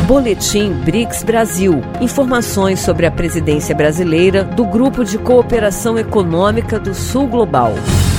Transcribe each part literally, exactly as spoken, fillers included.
Boletim BRICS Brasil. Informações sobre a presidência brasileira do Grupo de Cooperação Econômica do Sul Global.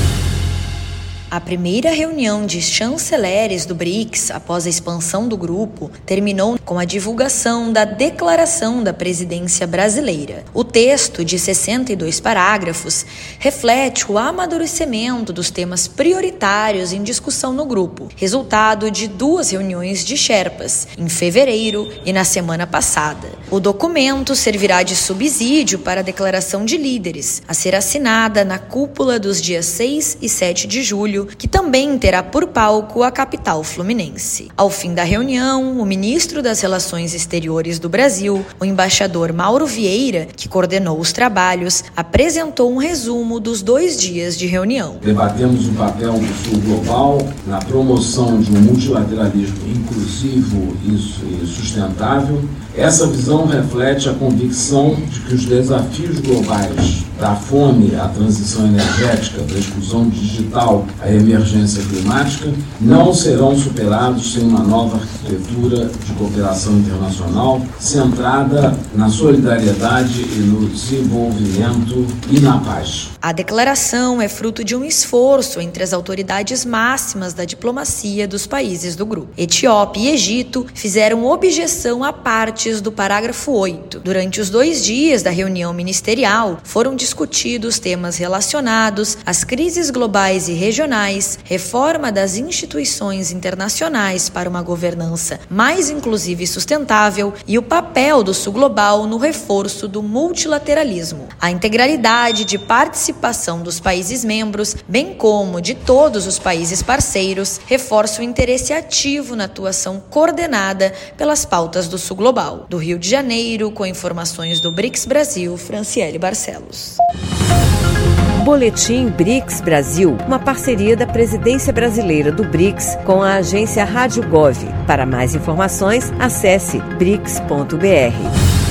A primeira reunião de chanceleres do BRICS, após a expansão do grupo, terminou com a divulgação da Declaração da Presidência Brasileira. O texto, de sessenta e dois parágrafos, reflete o amadurecimento dos temas prioritários em discussão no grupo, resultado de duas reuniões de Sherpas, em fevereiro e na semana passada. O documento servirá de subsídio para a Declaração de Líderes, a ser assinada na cúpula dos dias seis e sete de julho, que também terá por palco a capital fluminense. Ao fim da reunião, o ministro das Relações Exteriores do Brasil, o embaixador Mauro Vieira, que coordenou os trabalhos, apresentou um resumo dos dois dias de reunião. Debatemos o papel do Sul Global na promoção de um multilateralismo inclusivo e sustentável. Essa visão reflete a convicção de que os desafios globais da fome à transição energética, da exclusão digital à emergência climática, não serão superados sem uma nova arquitetura de cooperação internacional centrada na solidariedade e no desenvolvimento e na paz. A declaração é fruto de um esforço entre as autoridades máximas da diplomacia dos países do grupo. Etiópia e Egito fizeram objeção a partes do parágrafo oito. Durante os dois dias da reunião ministerial, foram discutidos temas relacionados às crises globais e regionais, reforma das instituições internacionais para uma governança mais inclusiva e sustentável e o papel do Sul Global no reforço do multilateralismo. A integralidade de participação dos países membros, bem como de todos os países parceiros, reforça o interesse ativo na atuação coordenada pelas pautas do Sul Global. Do Rio de Janeiro, com informações do BRICS Brasil, Franciele Barcelos. Boletim BRICS Brasil, uma parceria da Presidência Brasileira do BRICS com a agência Rádio Gov. Para mais informações, acesse brics ponto b r.